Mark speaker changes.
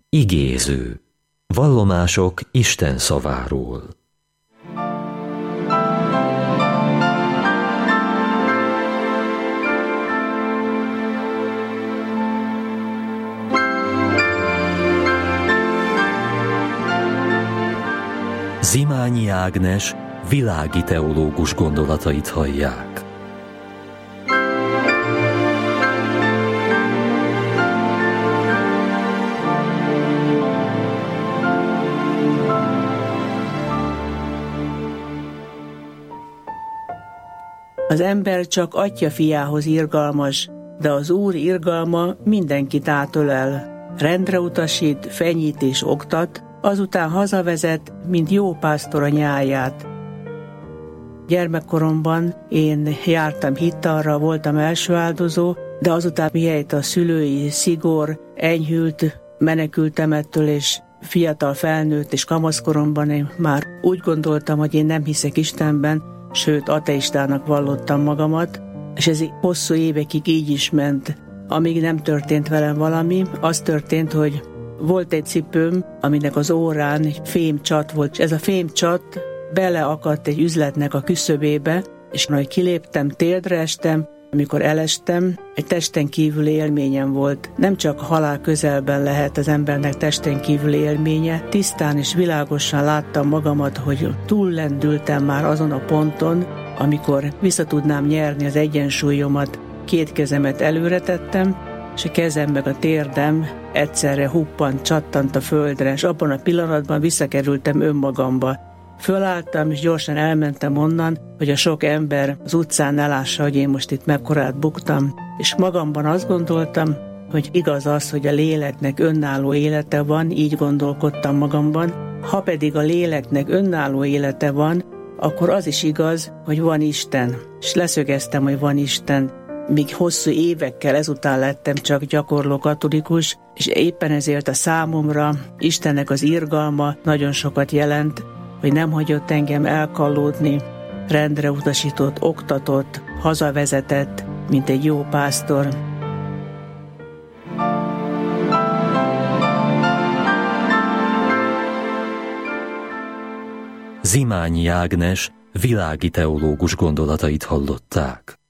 Speaker 1: Igéző. Vallomások Isten szaváról. Zimányi Ágnes világi teológus gondolatait hallják.
Speaker 2: Az ember csak Atya fiához irgalmas, de az Úr irgalma mindenkit átölel. Rendre utasít, fenyít és oktat, azután hazavezet, mint jó pásztor a nyáját. Gyermekkoromban én jártam hittalra, voltam első áldozó, de azután mihelyt a szülői szigor enyhült, menekültem ettől, és fiatal felnőtt és kamaszkoromban én már úgy gondoltam, hogy én nem hiszek Istenben, sőt ateistának vallottam magamat, és ez hosszú évekig így is ment. Amíg nem történt velem valami, az történt, hogy volt egy cipőm, aminek az órán egy fémcsat volt, és ez a fémcsat beleakadt egy üzletnek a küszöbébe, és ahogy kiléptem, térdre estem, amikor elestem, egy testen kívüli élményem volt. Nem csak halál közelben lehet az embernek testen kívüli élménye, tisztán és világosan láttam magamat, hogy túllendültem már azon a ponton, amikor vissza tudnám nyerni az egyensúlyomat. Két kezemet előre tettem, és a kezem meg a térdem egyszerre huppant, csattant a földre, és abban a pillanatban visszakerültem önmagamba. Fölálltam, és gyorsan elmentem onnan, hogy a sok ember az utcán ne lássa, hogy én most itt mekkorát buktam. És magamban azt gondoltam, hogy igaz az, hogy a léleknek önálló élete van, így gondolkodtam magamban. Ha pedig a léleknek önálló élete van, akkor az is igaz, hogy van Isten. És leszögeztem, hogy van Isten. Míg hosszú évekkel ezután lettem csak gyakorló katolikus, és éppen ezért a számomra Istennek az irgalma nagyon sokat jelent, hogy nem hagyott engem elkallódni, rendre utasított, oktatott, hazavezetett, mint egy jó pásztor.
Speaker 1: Zimányi Ágnes világi teológus gondolatait hallották.